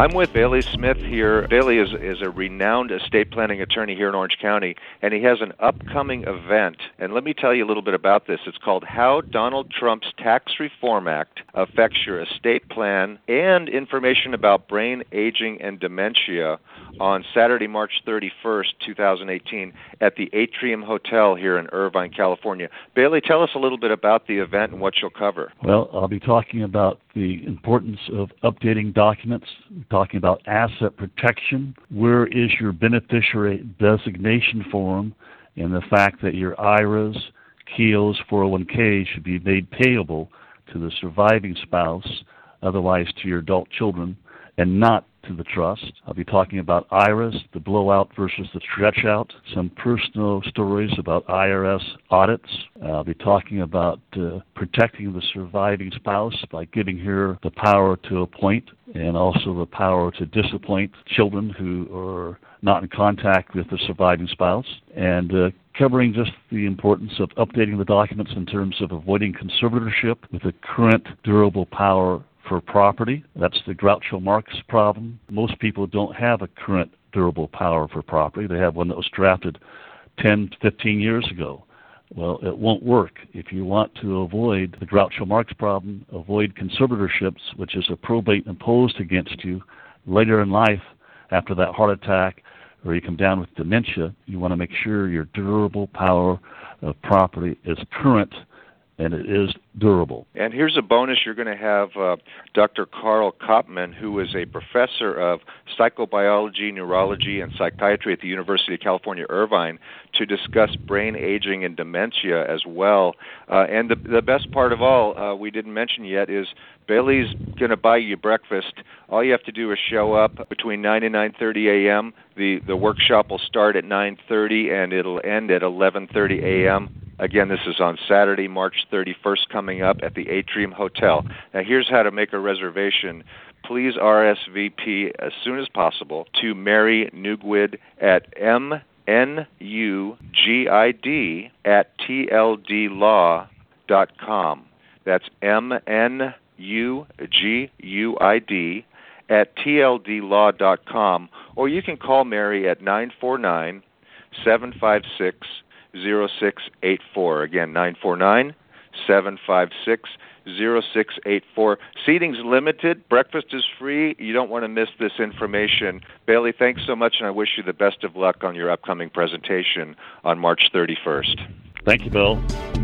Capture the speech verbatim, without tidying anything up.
I'm with Bailey Smith here. Bailey is, is a renowned estate planning attorney here in Orange County, and he has an upcoming event. And let me tell you a little bit about this. It's called How Donald Trump's Tax Reform Act Affects Your Estate Plan, and information about brain aging and dementia on Saturday, March thirty-first, twenty eighteen, at the Atrium Hotel here in Irvine, California. Bailey, tell us a little bit about the event and what you'll cover. Well, I'll be talking about the importance of updating documents, talking about asset protection, where is your beneficiary designation form, and the fact that your I R As, Keoghs, four oh one k should be made payable to the surviving spouse, otherwise to your adult children, and not to the trust. I'll be talking about I R As, the blowout versus the stretch out, some personal stories about I R S audits. I'll be talking about uh, protecting the surviving spouse by giving her the power to appoint and also the power to disappoint children who are not in contact with the surviving spouse, and uh, covering just the importance of updating the documents in terms of avoiding conservatorship with a current durable power for property. That's the Groucho Marx problem. Most people don't have a current durable power for property. They have one that was drafted ten, fifteen years ago. Well, it won't work. If you want to avoid the Groucho Marx problem, avoid conservatorships, which is a probate imposed against you later in life after that heart attack, or you come down with dementia, you want to make sure your durable power of property is current and it is durable. And here's a bonus. You're going to have uh, Doctor Carl Kopman, who is a professor of psychobiology, neurology, and psychiatry at the University of California, Irvine, to discuss brain aging and dementia as well. Uh, and the, the best part of all, uh, we didn't mention yet, is Bailey's going to buy you breakfast. All you have to do is show up between nine and nine thirty a.m. The, the workshop will start at nine thirty and it'll end at eleven thirty a.m. Again, this is on Saturday, March thirty-first, coming up at the Atrium Hotel. Now, here's how to make a reservation. Please R S V P as soon as possible to Mary Nugid at M N U G I D at T L D law dot com. That's M N U G U I D at T L D law dot com. Or you can call Mary at nine four nine, seven five six, zero six eight four. Again, nine four nine, seven five six, zero six eight four. Seating's limited. Breakfast is free. You don't want to miss this information. Bailey, thanks so much, and I wish you the best of luck on your upcoming presentation on March thirty-first. Thank you, Bill.